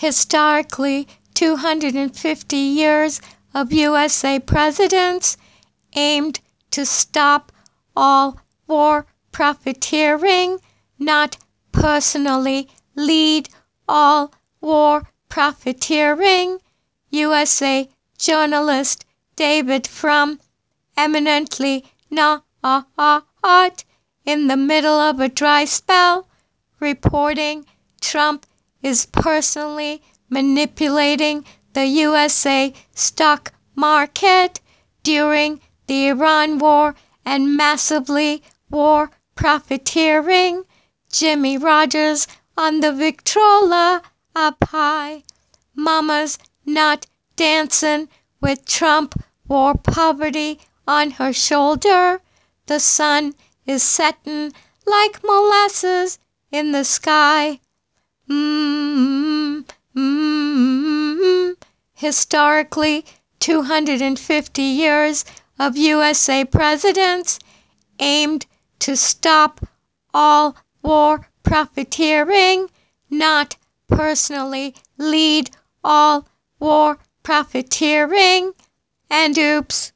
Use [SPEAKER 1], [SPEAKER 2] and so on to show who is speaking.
[SPEAKER 1] Historically, 250 years of USA presidents aimed to stop all war profiteering, not personally lead all war profiteering. USA journalist David Frum, eminently not in the middle of a dry spell, reporting Trump is personally manipulating the USA stock market during the Iran war and massively war profiteering. Jimmy Rogers on the Victrola up high. Mama's not dancing with Trump war poverty on her shoulder. The sun is setting like molasses in the sky. Historically, 250 years of USA presidents aimed to stop all war profiteering, not personally lead all war profiteering. And oops,